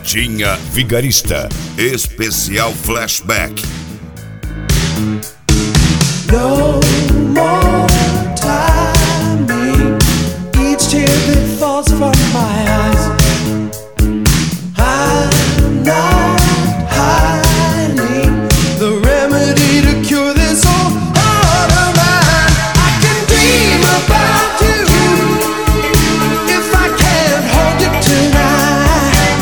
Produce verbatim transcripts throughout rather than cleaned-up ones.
Carretinha Vigarista, especial flashback. No more timing, each tear that falls from my eyes. I'm not hiding the remedy to cure this old heart of mine. I can dream about you if I can't hold you tonight.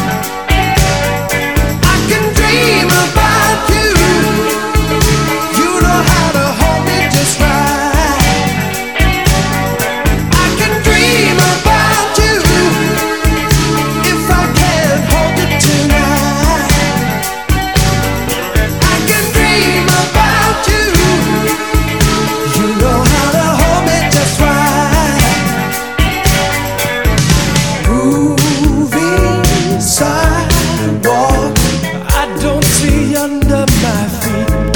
I can dream about you. You know how to hold me just right. I can dream about you if I can't hold you tonight. I can dream about you. You know how to hold me just right. Moving sidewalk, I don't see under my feet.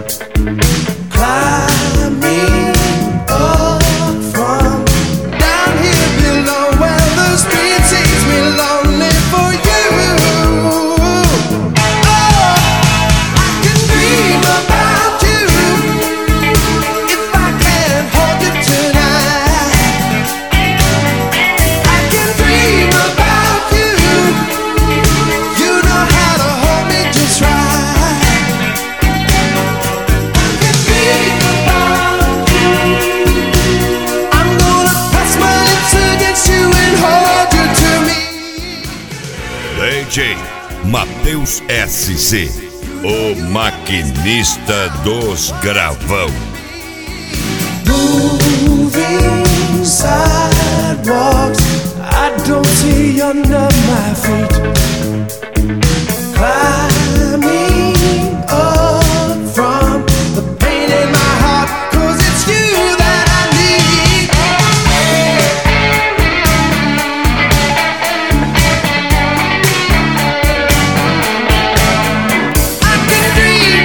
Climbing up from down here below where the street sees me lonely for you. Oh, I can dream about you if I can't hold you tonight. I can dream about you. You know how to hold me just right. I can dream about you. I'm gonna press my lips against you and hold you to me. D J Matheus S Z, o maquinista dos gravão. Moving sidewalks, I don't see under my feet. Climbing up from the pain in my heart, 'cause it's you that I need. I can dream.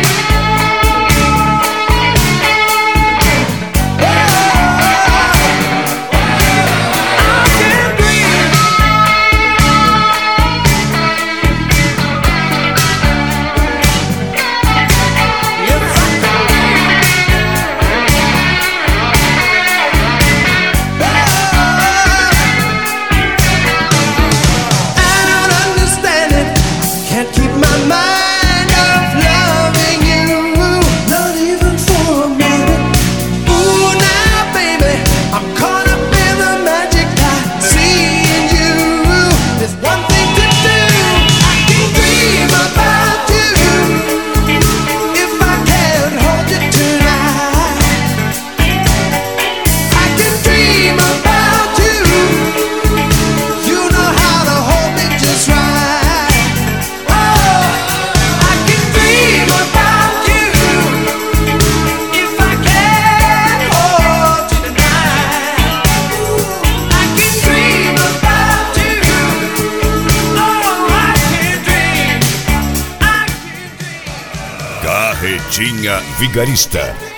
Oh, I can dream. Yes, I I don't understand it. Can't keep my mind off loving you, not even for a minute. Ooh, now, baby, I'm caught up in the magic I see in you. There's one thing to do. I can dream about you if I can't hold you tonight. I can dream about you. You know how to hold me just right. Oh, I can dream about you if I can't hold you tonight. I can dream about you. Oh, I can dream. I can dream. Carretinha Vigarista,